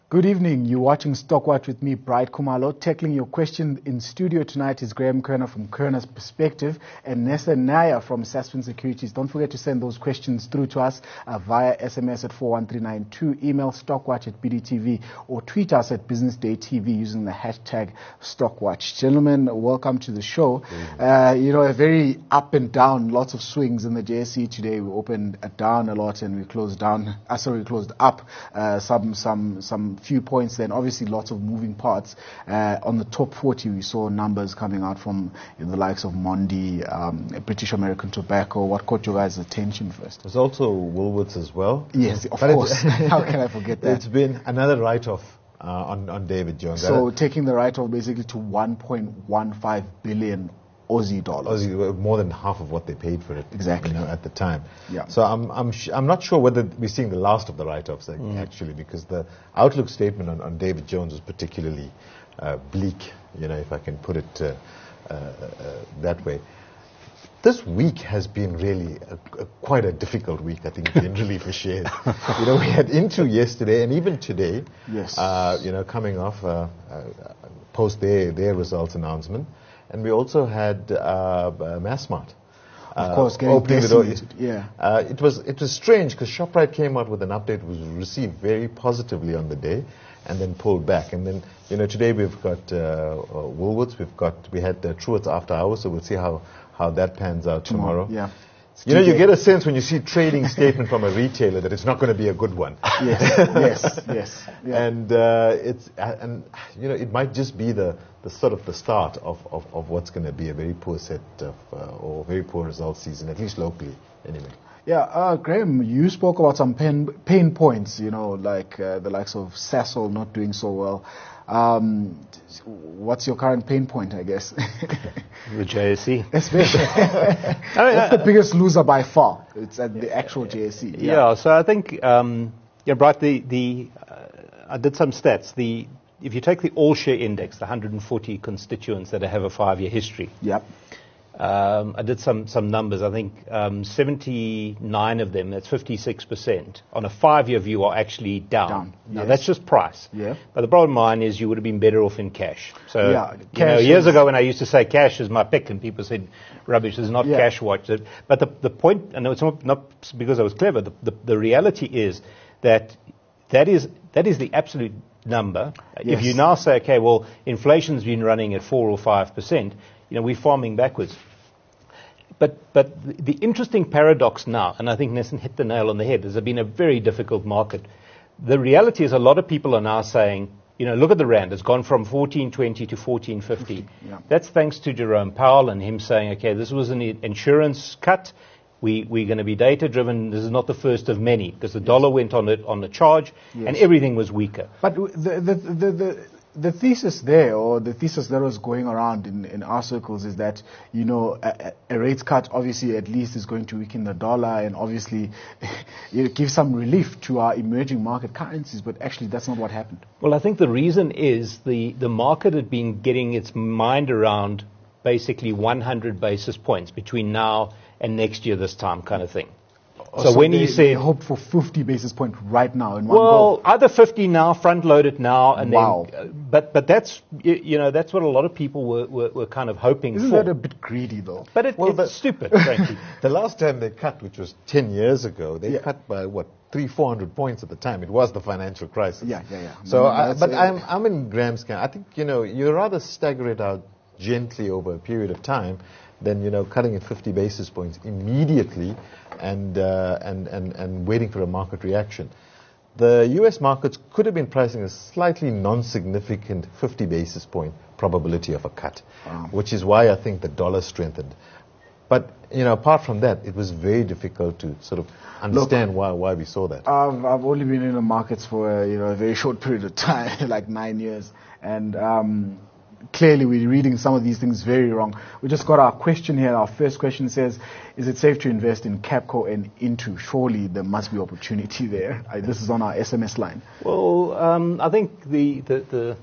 Good evening. You're watching Stockwatch with me, Bright Kumalo. Tackling your question in studio tonight is Graham Kerner from Kerner's Perspective and Nessa Naya from Sasfin Securities. Don't forget to send those questions through to us via SMS at 41392, email stockwatch@bdtv, or tweet us at Business Day TV using the hashtag Stockwatch. Gentlemen, welcome to the show. A very up and down, lots of swings in the JSE today. We opened down a lot and we closed up some few points, then obviously lots of moving parts. On the top 40, we saw numbers coming out from the likes of Mondi, British American Tobacco. What caught your guys' attention first? There's also Woolworths as well. Yes, of course. How can I forget that? It's been another write-off on David Jones. So taking the write-off basically to 1.15 billion Aussie dollars. More than half of what they paid for it. Exactly. At the time. Yeah. So I'm not sure whether we're seeing the last of the write-offs actually, because the outlook statement on David Jones was particularly bleak, if I can put it that way. This week has been really quite a difficult week, I think, generally for shares. We had Into yesterday and even today. Yes. Coming off post their results announcement. And we also had Massmart. Of course, opening the door. Yeah. It was strange because Shoprite came out with an update, was received very positively on the day, and then pulled back. And then today we've got Woolworths. We had Truworths after hours, so we'll see how that pans out tomorrow. Yeah. You get a sense when you see trading statement from a retailer that it's not going to be a good one. Yes. Yeah. And it might just be the sort of the start of what's going to be a very poor set of or very poor results season, at least locally, anyway. Yeah, Graham, you spoke about some pain points, like the likes of Sasol not doing so well. What's your current pain point, I guess? The JSE. That's the biggest loser by far. It's at the actual JSE. Yeah, so I think, Bright, I did some stats. If you take the all-share index, the 140 constituents that have a 5-year history. Yep. I did some numbers. I think 79 of them, that's 56%, on a 5-year view are actually down. Now, that's just price. Yeah. But the bottom line is you would have been better off in cash. So years ago when I used to say cash is my pick and people said rubbish, this is not cash watch. But the point, and it's not because I was clever, the reality is that is the absolute number. Yes. If you now say, okay, well, inflation's been running at 4 or 5%, we're farming backwards. But the interesting paradox now, and I think Nesson hit the nail on the head, there's been a very difficult market. The reality is a lot of people are now saying, look at the rand, it's gone from 14.20 to 14.50. Yeah. That's thanks to Jerome Powell and him saying, okay, this was an insurance cut. We're going to be data-driven. This is not the first of many, because the dollar went on the charge, and everything was weaker. But the thesis there, or the thesis that was going around in our circles, is that a rates cut obviously at least is going to weaken the dollar and obviously give some relief to our emerging market currencies. But actually, that's not what happened. Well, I think the reason is the market had been getting its mind around basically 100 basis points between now and next year this time kind of thing. So when they hope for 50 basis points right now in one go. Either 50 now, front load it now, and then. But that's that's what a lot of people were kind of hoping Isn't for. That a bit greedy though? But it's stupid, frankly. The last time they cut, which was 10 years ago, they cut by 300-400 points at the time. It was the financial crisis. Yeah. So, I'm in Graham's camp. I think you rather stagger it out gently over a period of time than cutting it 50 basis points immediately and waiting for a market reaction. The U.S. markets could have been pricing a slightly non-significant 50 basis point probability of a cut, which is why I think the dollar strengthened. But apart from that, it was very difficult to sort of understand why we saw that. I've only been in the markets for a very short period of time, like 9 years, and clearly we're reading some of these things very wrong. We just got our question here. Our first question says, is it safe to invest in Capco and Into? Surely there must be opportunity there. This is on our SMS line. Well, I think the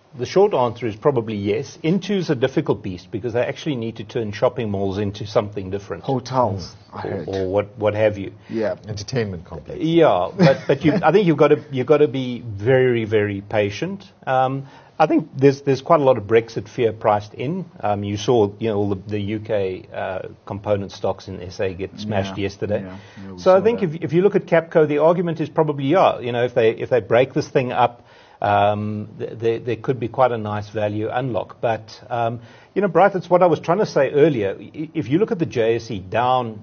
The short answer is probably yes. Intu's a difficult beast because they actually need to turn shopping malls into something different. Hotels, I heard. Or what have you. Yeah. Entertainment complex. Yeah, but I think you've got to be very, very patient. I think there's quite a lot of Brexit fear priced in. You saw all the UK component stocks in SA get smashed yesterday. Yeah, so I think if you look at Capco, the argument is probably if they break this thing up, there could be quite a nice value unlock. But Bryce, it's what I was trying to say earlier. If you look at the JSE down.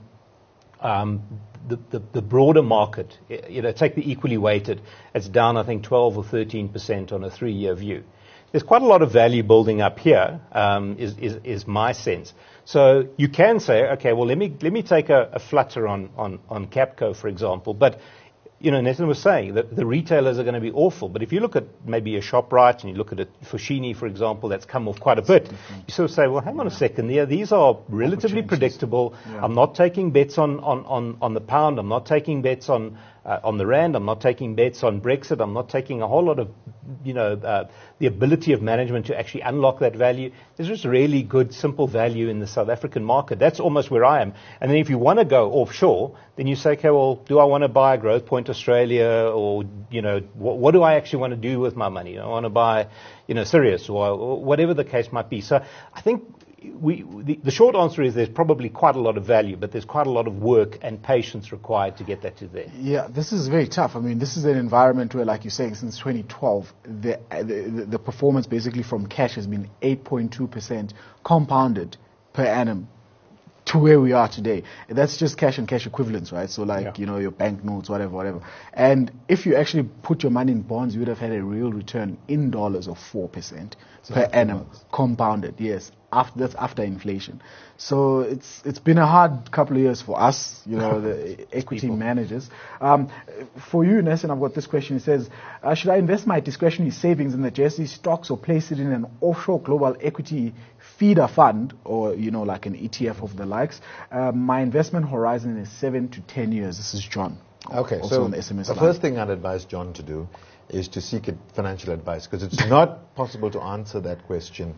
The broader market, take the equally weighted, it's down, I think, 12 or 13% on a 3-year view. There's quite a lot of value building up here, is my sense. So you can say, okay, well, let me take a flutter on Capco, for example. But, Nathan was saying that the retailers are going to be awful. But if you look at maybe a ShopRite and you look at a Foschini, for example, that's come off quite a bit, you sort of say, well, hang on a second there. These are relatively predictable. Yeah. I'm not taking bets on the pound. I'm not taking bets on the rand. I'm not taking bets on Brexit. I'm not taking a whole lot of, the ability of management to actually unlock that value. There's just really good, simple value in the South African market. That's almost where I am. And then if you want to go offshore, then you say, okay, well, do I want to buy Growthpoint Australia, or, what do I actually want to do with my money? I want to buy, Sirius or whatever the case might be. So I think the short answer is there's probably quite a lot of value, but there's quite a lot of work and patience required to get that to there. Yeah, this is very tough. I mean, this is an environment where, like you're saying, since 2012, the performance basically from cash has been 8.2% compounded per annum to where we are today. That's just cash and cash equivalents, right? So your banknotes, whatever. And if you actually put your money in bonds, you would have had a real return in dollars of 4% per annum, compounded, yes. That's after inflation. So it's been a hard couple of years for us, the equity managers. For you, Nelson, I've got this question. It says, should I invest my discretionary savings in the JSE stocks or place it in an offshore global equity feeder fund, or, like an ETF of the likes? My investment horizon is 7 to 10 years. This is John. Okay, also so on the SMS the line. First thing I'd advise John to do is to seek financial advice, because it's not possible to answer that question,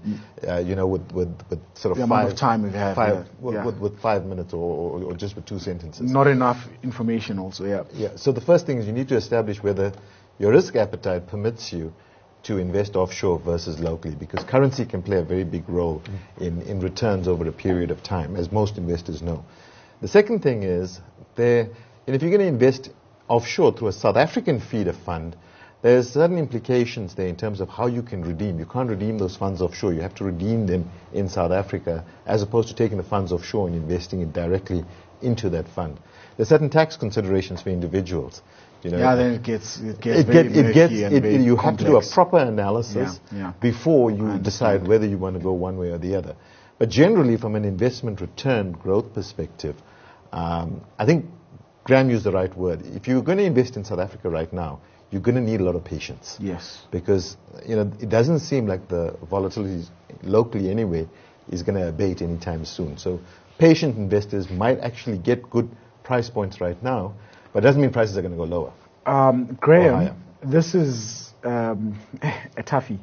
with sort of the amount of time we have. With 5 minutes or just with 2 sentences. Not enough information also, yeah. Yeah, so the first thing is you need to establish whether your risk appetite permits you to invest offshore versus locally, because currency can play a very big role in returns over a period of time, as most investors know. The second thing is, if you're going to invest offshore through a South African feeder fund, there's certain implications there in terms of how you can redeem. You can't redeem those funds offshore. You have to redeem them in South Africa, as opposed to taking the funds offshore and investing it directly into that fund. There's certain tax considerations for individuals. Then it gets very murky and very you complex. have to do a proper analysis before you decide whether you want to go one way or the other. But generally, from an investment return growth perspective, I think Graham used the right word. If you're going to invest in South Africa right now, you're going to need a lot of patience. Yes. Because, it doesn't seem like the volatility locally anyway is going to abate anytime soon. So patient investors might actually get good price points right now, but it doesn't mean prices are going to go lower. Graham, this is a toughie.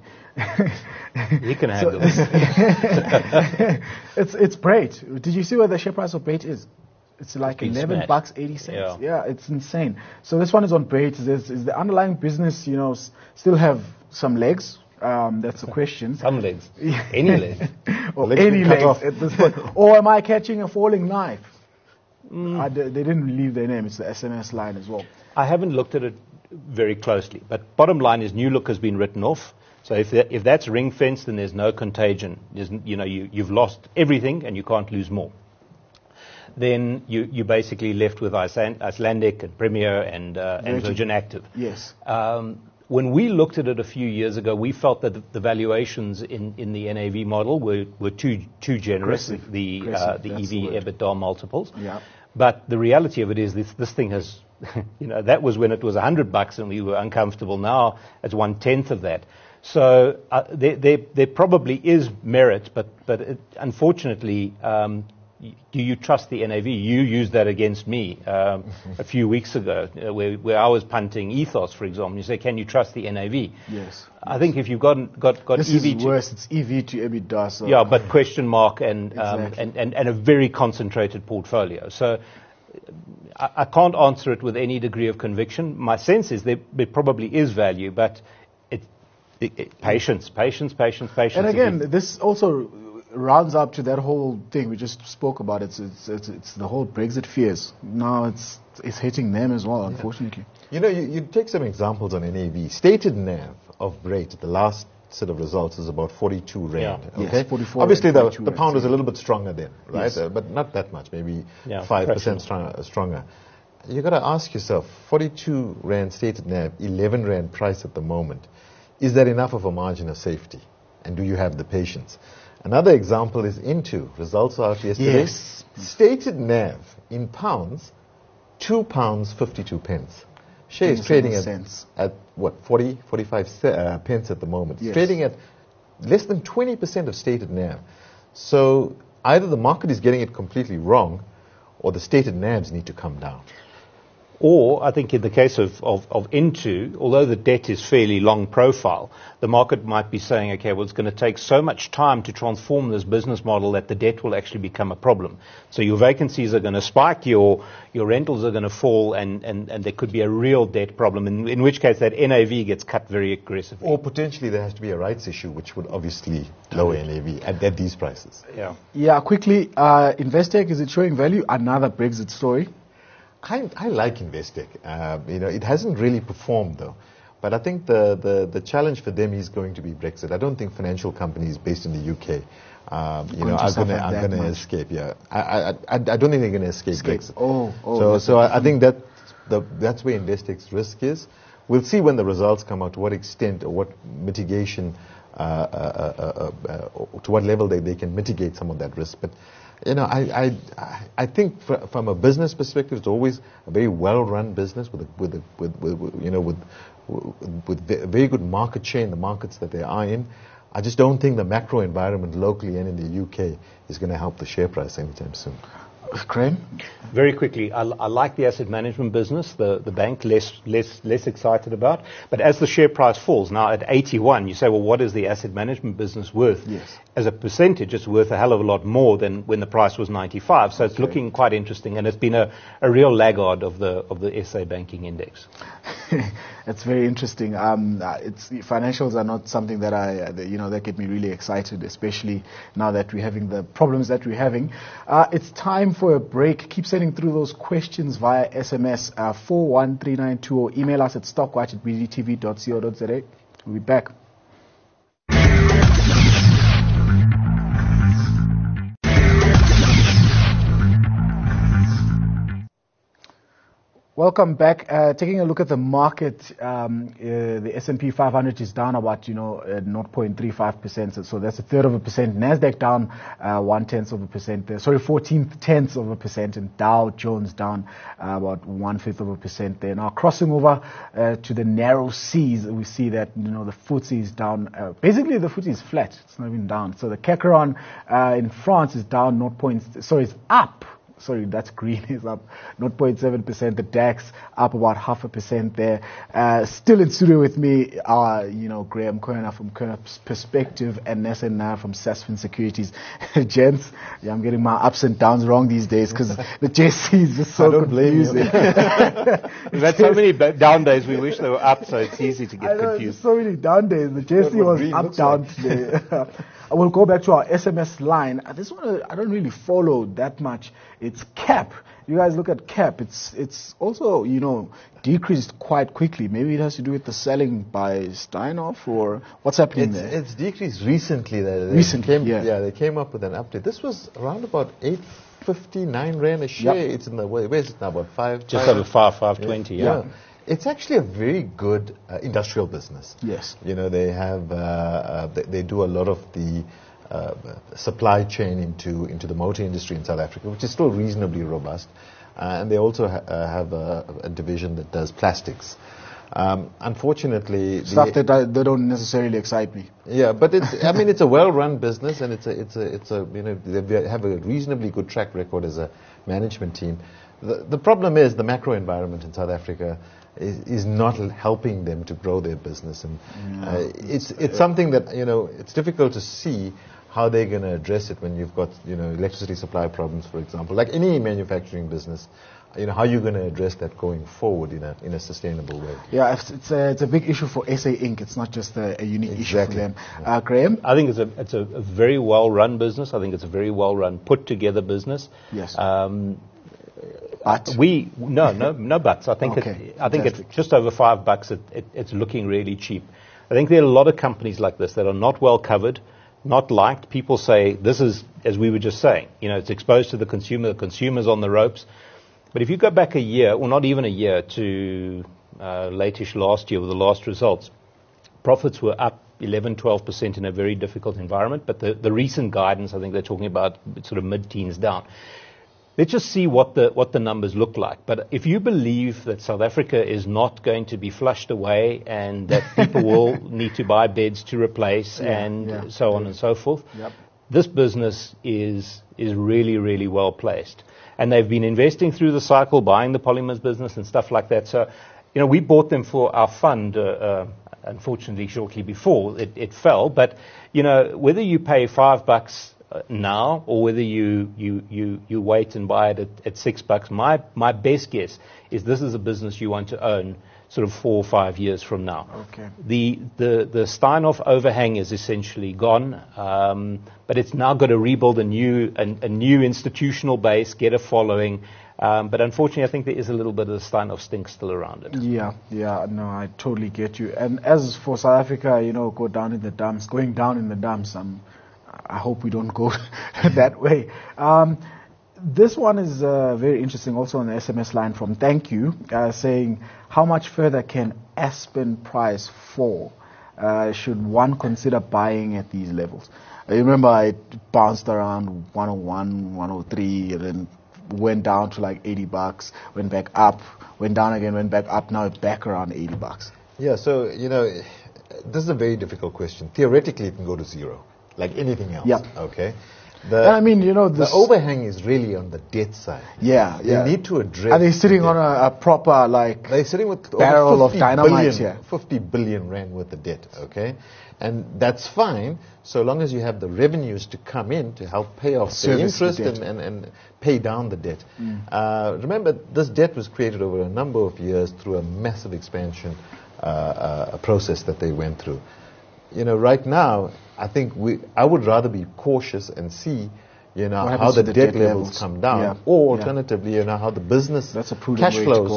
You can handle this. It's Brait. Did you see where the share price of Brait is? It's like $11.80. Yeah, it's insane. So this one is on Brait. Is the underlying business, still have some legs? That's the question. Some legs. Any legs. Or any legs at this point. Or am I catching a falling knife? They didn't leave their name. It's the SMS line as well. I haven't looked at it very closely. But bottom line is New Look has been written off. So if that's ring-fenced, then there's no contagion. You've lost everything and you can't lose more. Then you're basically left with Icelandic and Premier and Virgin Active. Yes. When we looked at it a few years ago, we felt that the valuations in the NAV model were too generous, the EV EBITDA multiples. Yeah. But the reality of it is this thing has, that was when it was $100 and we were uncomfortable. Now it's 1/10 of that. So there probably is merit, but unfortunately, do you trust the NAV? You used that against me a few weeks ago, where I was punting Ethos, for example. You say, can you trust the NAV? Yes. I think if you've got this EV is worse. It's EV to EBITDA. So yeah, but question mark and Exactly. and a very concentrated portfolio. So I can't answer it with any degree of conviction. My sense is there probably is value, but patience. And again, this also rounds up to that whole thing we just spoke about. It's the whole Brexit fears. Now it's hitting them as well, unfortunately. You know, you take some examples on NAV. Stated NAV of Brait, the last set of results is about 42 rand. Yeah. Okay? Yes, 44 Obviously, and the 42 pound was a rand. little bit stronger then, right? Yes. But not that much, maybe Yeah, 5% stronger. You got to ask yourself, 42 rand stated NAV, 11 rand price at the moment. Is that enough of a margin of safety? And do you have the patience? Another example is Into. Results out yesterday. Yes. Stated NAV in pounds, £2.52. Share is 27 trading cents. at what, 40, 45 pence at the moment. It's Yes. trading at less than 20% of stated NAV. So either the market is getting it completely wrong, or the stated NAVs need to come down. Or, I think in the case of Into, although the debt is fairly long profile, the market might be saying, okay, well, it's going to take so much time to transform this business model that the debt will actually become a problem. So your vacancies are going to spike, your rentals are going to fall, and there could be a real debt problem, in which case that NAV gets cut very aggressively. Or potentially there has to be a rights issue, which would obviously lower NAV at these prices. Yeah, quickly, Investec, is it showing value? Another Brexit story. I like Investec. You know, it hasn't really performed though. But I think the challenge for them is going to be Brexit. I don't think financial companies based in the UK, are going to escape. Yeah, I don't think they're going to escape Brexit. So I think that's where Investec's risk is. We'll see when the results come out to what extent or what mitigation, to what level they can mitigate some of that risk. But you know, I think from a business perspective, it's always a very well-run business with a very good market share in the markets that they are in. I just don't think the macro environment locally and in the UK is going to help the share price anytime soon. Graham? Very quickly, I like the asset management business, the bank less excited about. But as the share price falls, now at 81, you say, well, what is the asset management business worth? Yes. As a percentage, it's worth a hell of a lot more than when the price was 95. So it's looking quite interesting, and it's been a real laggard of the SA banking index. It's very interesting. Financials are not something that that get me really excited, especially now that we're having the problems that we're having. It's time for a break. Keep sending through those questions via SMS 413920 or email us at stockwatch@bdtv.co.za. We'll be back. Welcome back. Taking a look at the market, the S&P 500 is down about 0.35%. So that's 1/3%. Nasdaq down 0.1%. 0.14%, and Dow Jones down about 1/5%. There now crossing over to the narrow seas, we see that the FTSE is down. Basically, the FTSE is flat. It's not even down. So the CAC in France is down it's up. Sorry, that's green, is up 0.7%. The DAX up about 0.5% there. Still in studio with me are, Graham Kerner from Kerner Perspective and Nessa Naya from Sasfin Securities. Gents, I'm getting my ups and downs wrong these days because the JC is just so confusing. We've had so many down days, we wish they were up, so it's easy to get confused. So many down days. The JC was up, down today. I will go back to our SMS line. This one I don't really follow that much. It's CAP. You guys look at CAP. It's also, decreased quite quickly. Maybe it has to do with the selling by Steinhoff, or what's happening there? It's decreased recently. They came up with an update. This was around about 859 rand a share. Yep. It's in the where is it now? About 5? Just over 520. Yeah. It's actually a very good industrial business. Yes. They have they do a lot of the supply chain into the motor industry in South Africa, which is still reasonably robust, and they also have a division that does plastics. Unfortunately, Stuff that they don't necessarily excite me. yeah, but it's a well-run business, and it's a they have a reasonably good track record as a management team. The problem is the macro environment in South Africa is not helping them to grow their business, and it's something that it's difficult to see how they're going to address it when you've got electricity supply problems, for example, like any manufacturing business. How are you going to address that going forward in a sustainable way? Yeah, it's a big issue for SA Inc. It's not just a unique issue for them. Graham? I think it's a very well-run business. I think it's a very well-run, put-together business. Yes. But no buts. I think it's just over $5. It's looking really cheap. I think there are a lot of companies like this that are not well covered, not liked. People say this is, as we were just saying, it's exposed to the consumer. The consumer's on the ropes. But if you go back a year, or not even a year, to late-ish last year with the last results, profits were up 11, 12% in a very difficult environment. But the recent guidance, I think they're talking about sort of mid-teens down. Let's just see what the numbers look like. But if you believe that South Africa is not going to be flushed away and that people will need to buy beds to replace so on and so forth, this business is really, really well placed. And they've been investing through the cycle, buying the polymers business and stuff like that. So, we bought them for our fund, unfortunately, shortly before it fell. But, whether you pay $5 now or whether you wait and buy it at $6, my best guess is this is a business you want to own sort of 4 or 5 years from now. Okay. The Steinhoff overhang is essentially gone, but it's now got to rebuild a new institutional base, get a following. But unfortunately, I think there is a little bit of the Steinhoff stink still around it. Yeah, no, I totally get you. And as for South Africa, going down in the dumps, I hope we don't go that way. This one is very interesting, also on the SMS line from Thank You, saying, how much further can Aspen price fall? Should one consider buying at these levels? I remember it bounced around 101, 103, and then went down to like $80, went back up, went down again, went back up, now it's back around $80. Yeah, so, this is a very difficult question. Theoretically, it can go to zero, like anything else. Yeah. Okay. The overhang is really on the debt side. Yeah, You need to address. And they're sitting on a proper, they're sitting with barrel over 50 of dynamite billion, 50 billion rand worth of debt, okay? And that's fine, so long as you have the revenues to come in to help pay off the interest and pay down the debt. Remember, this debt was created over a number of years through a massive expansion process that they went through. Right now, I think I would rather be cautious and see, how the debt levels come down, or alternatively, how the business cash flows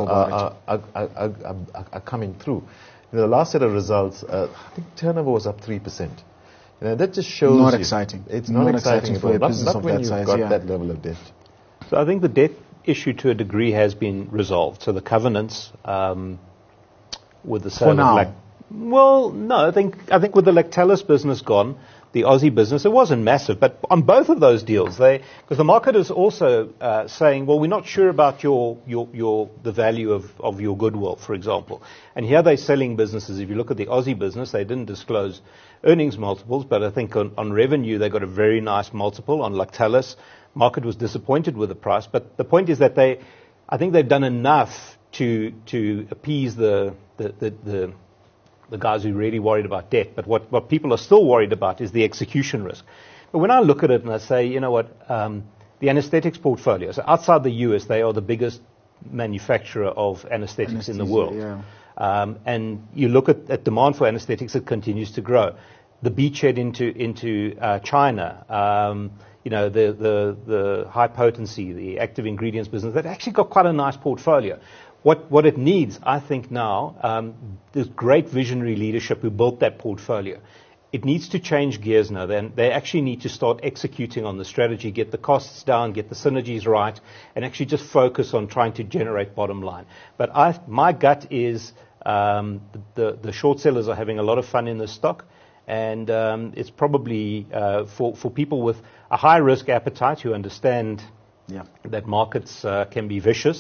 are coming through. The last set of results, I think turnover was up 3%. That just shows not exciting. It's not exciting for a business not of when that you've size, got that level of debt. So I think the debt issue to a degree has been resolved. So the covenants with the sale for now. of well, no, I think with the Lactalis business gone, the Aussie business, it wasn't massive, but on both of those deals, because the market is also saying, well, we're not sure about the value of your goodwill, for example. And here they're selling businesses. If you look at the Aussie business, they didn't disclose earnings multiples, but I think on revenue they got a very nice multiple. On Lactalis, market was disappointed with the price, but the point is that I think they've done enough to appease the guys who are really worried about debt. But what people are still worried about is the execution risk. But when I look at it and I say, the anesthetics portfolio, so outside the US, they are the biggest manufacturer of anesthetics in the world. Yeah. And you look at demand for anesthetics, it continues to grow. The beachhead into China, the high potency, the active ingredients business, they've actually got quite a nice portfolio. What it needs, I think now, there's great visionary leadership who built that portfolio. It needs to change gears now. Then they actually need to start executing on the strategy, get the costs down, get the synergies right, and actually just focus on trying to generate bottom line. But my gut is the short sellers are having a lot of fun in this stock, and it's probably for people with a high risk appetite who understand that markets can be vicious.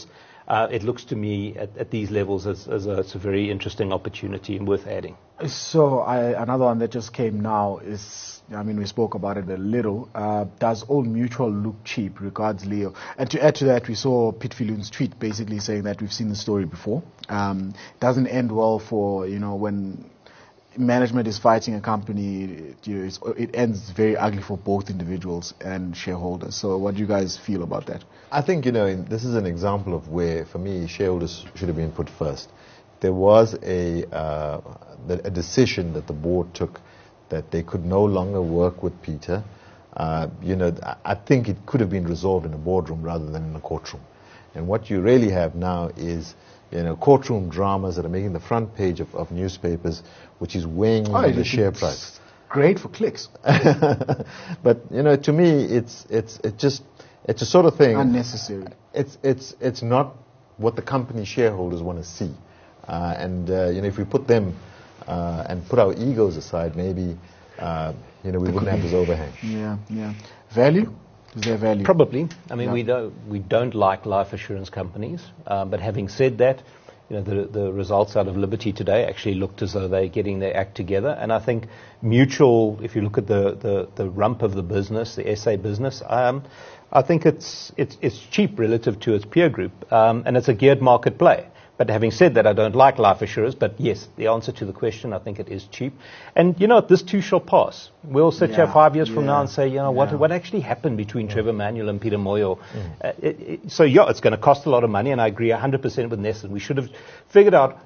it looks to me at these levels as it's a very interesting opportunity and worth adding. So another one that just came now is, I mean, we spoke about it a little. Does Old Mutual look cheap? Regards, Leo. And to add to that, we saw Pete Viljoen's tweet basically saying that we've seen the story before. Doesn't end well for, when management is fighting a company, it ends very ugly for both individuals and shareholders. So what do you guys feel about that? I think, this is an example of where, for me, shareholders should have been put first. There was a decision that the board took that they could no longer work with Peter. I think it could have been resolved in a boardroom rather than in a courtroom. And what you really have now is, courtroom dramas that are making the front page of newspapers, which is weighing on the share price. Great for clicks. But, to me, it's a sort of thing. Unnecessary. It's not what the company shareholders want to see. If we put them and put our egos aside, maybe we wouldn't have this overhang. Yeah. Value? Is there value? Probably. I mean, we don't like life assurance companies. But having said that, the results out of Liberty today actually looked as though they're getting their act together. And I think Mutual, if you look at the rump of the business, the SA business, I think it's cheap relative to its peer group, and it's a geared market play. But having said that, I don't like life assurers. But yes, the answer to the question, I think it is cheap. And this too shall pass. We'll sit here 5 years from now and say, what actually happened between Trevor Manuel and Peter Moyo? So it's going to cost a lot of money, and I agree 100% with Nesson. We should have figured out.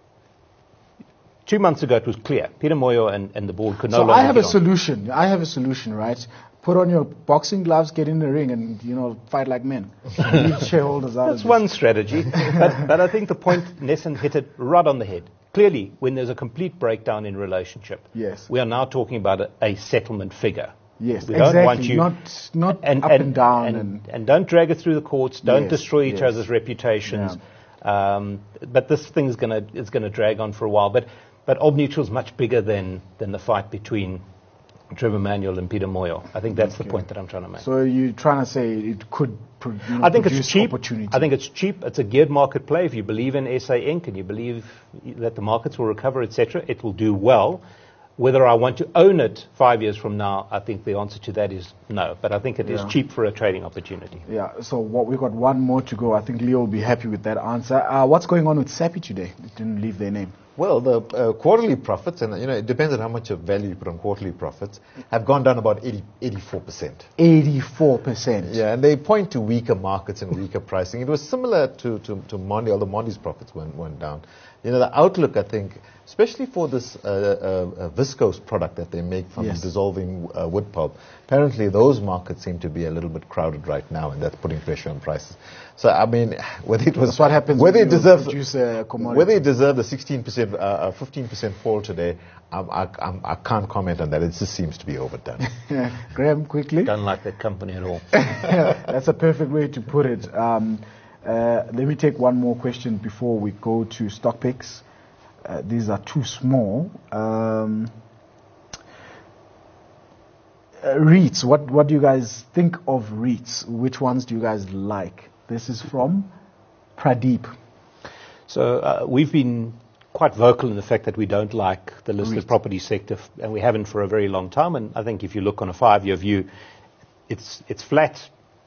2 months ago, it was clear. Peter Moyo and the board could no longer. So I have a solution, right? Put on your boxing gloves, get in the ring, and fight like men. Leave shareholders out. That's one strategy, but I think the point Nesson hit it right on the head. Clearly, when there's a complete breakdown in relationship, yes, we are now talking about a settlement figure. Yes, we exactly. Don't want you not up and down, and don't drag it through the courts. Don't destroy each other's reputations. Yeah. But this thing is going to drag on for a while. But Old Mutual is much bigger than the fight between Trevor Manuel and Peter Moyo. I think that's the point that I'm trying to make. So you're trying to say it could I think it's cheap. Opportunity. I think it's cheap. It's a geared market play. If you believe in SA Inc. and you believe that the markets will recover, etc., it will do well. Whether I want to own it 5 years from now, I think the answer to that is no. But I think it is cheap for a trading opportunity. Yeah, so we've got one more to go. I think Leo will be happy with that answer. What's going on with Sappi today? They didn't leave their name. Well, the quarterly profits, and it depends on how much of value you put on quarterly profits, have gone down about 84%. 84%. Yeah, and they point to weaker markets and weaker pricing. It was similar to Mondi, although Mondi's profits went down. The outlook, I think, especially for this viscose product that they make from dissolving wood pulp, apparently those markets seem to be a little bit crowded right now, and that's putting pressure on prices. So, I mean, whether it was... That's what happens whether when it deserves, produce a commodity. Whether it deserved a 16%, 15% fall today, I can't comment on that. It just seems to be overdone. Graham, quickly. Don't like that company at all. That's a perfect way to put it. Let me take one more question before we go to stock picks. These are too small. REITs, what do you guys think of REITs? Which ones do you guys like? This is from Pradeep. So we've been quite vocal in the fact that we don't like the listed property sector, and we haven't for a very long time. And I think if you look on a 5-year view, it's flat.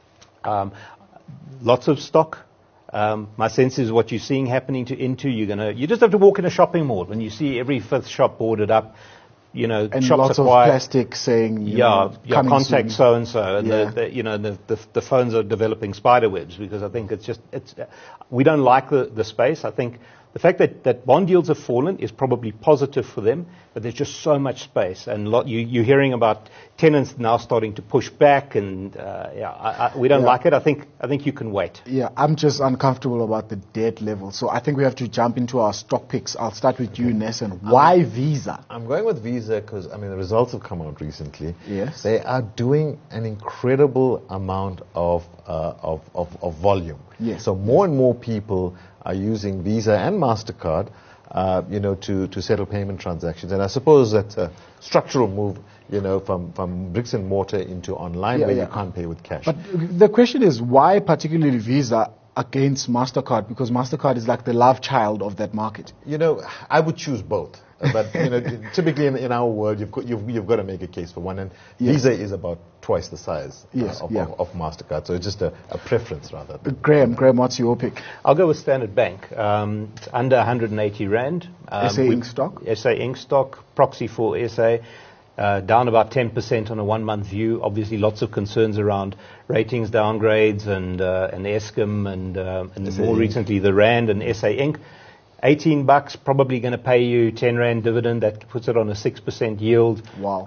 Lots of stock. My sense is what you're seeing happening you just have to walk in a shopping mall and you see every fifth shop boarded up. And shops lots are of quiet. plastic saying, contact so and so, and Yeah. the phones are developing spider webs because I think we don't like the space. I think the fact that bond yields have fallen is probably positive for them, but there's just so much space, and you're hearing about tenants now starting to push back, and we don't like it. I think you can wait. Yeah, I'm just uncomfortable about the debt level, so I think we have to jump into our stock picks. I'll start with you, Nesson. Why Visa? I'm going with Visa because the results have come out recently. Yes, they are doing an incredible amount of volume. Yes, so more and more people are using Visa and MasterCard, to settle payment transactions. And I suppose that's a structural move, from bricks and mortar into online where you can't pay with cash. But the question is, why particularly Visa against MasterCard? Because MasterCard is like the love child of that market. You know, I would choose both. But you know, typically in our world, you've got to make a case for one, and Visa is about twice the size of MasterCard, so it's just a preference rather. Graham, what's your pick? I'll go with Standard Bank. It's under 180 Rand. SA Inc. stock? SA Inc. stock, proxy for SA. Down about 10% on a 1-month view. Obviously, lots of concerns around ratings downgrades and Eskom and more recently the Rand and SA Inc. $18, probably going to pay you 10 Rand dividend. That puts it on a 6% yield. Wow.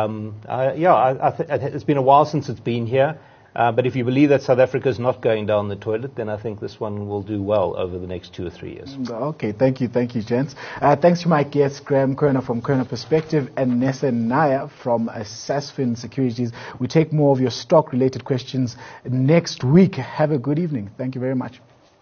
It's been a while since it's been here. But if you believe that South Africa is not going down the toilet, then I think this one will do well over the next 2 or 3 years. Okay, thank you, gents. Thanks to my guests, Graham Kerner from Kerner Perspective and Nessa Naya from Sasfin Securities. We take more of your stock-related questions next week. Have a good evening. Thank you very much.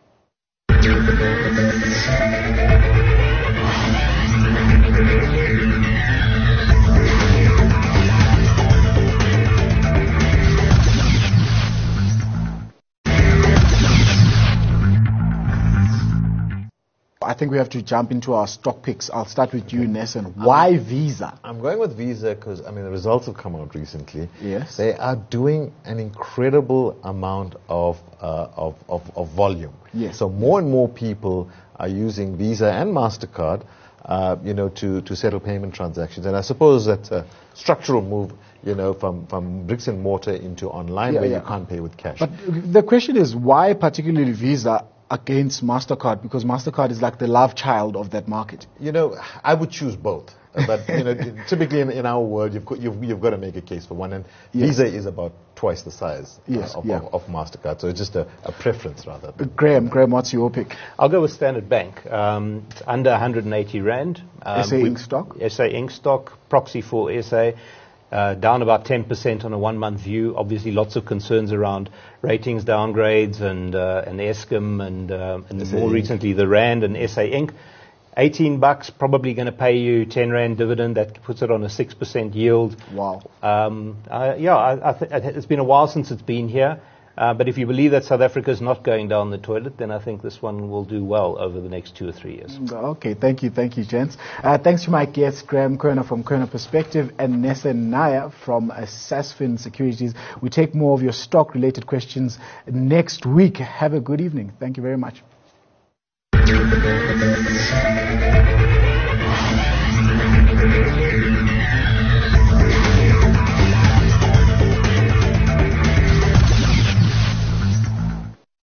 I think we have to jump into our stock picks. I'll start with you, Nesson. Why Visa? I'm going with Visa because, I mean, the results have come out recently. Yes. They are doing an incredible amount of volume. Yes. So more and more people are using Visa and MasterCard, to settle payment transactions. And I suppose that's a structural move, from bricks and mortar into online where you can't pay with cash. But the question is, why particularly Visa against MasterCard? Because MasterCard is like the love child of that market. You know, I would choose both. But typically in our world, you've got to make a case for one, and Visa is about twice the size of MasterCard, so it's just a preference rather. Graham, what's your pick? I'll go with Standard Bank. It's under 180 Rand. SA Inc. stock? SA Inc. stock, proxy for SA. Down about 10% on a 1-month view. Obviously, lots of concerns around ratings downgrades and Eskom and more recently the Rand and SA Inc. $18, probably going to pay you 10 Rand dividend. That puts it on a 6% yield. Wow. It's been a while since it's been here. But if you believe that South Africa is not going down the toilet, then I think this one will do well over the next 2 or 3 years. Okay, thank you, gents. Thanks to my guests, Graham Kerner from Kerner Perspective and Nessa Naya from Sasfin Securities. We take more of your stock-related questions next week. Have a good evening. Thank you very much.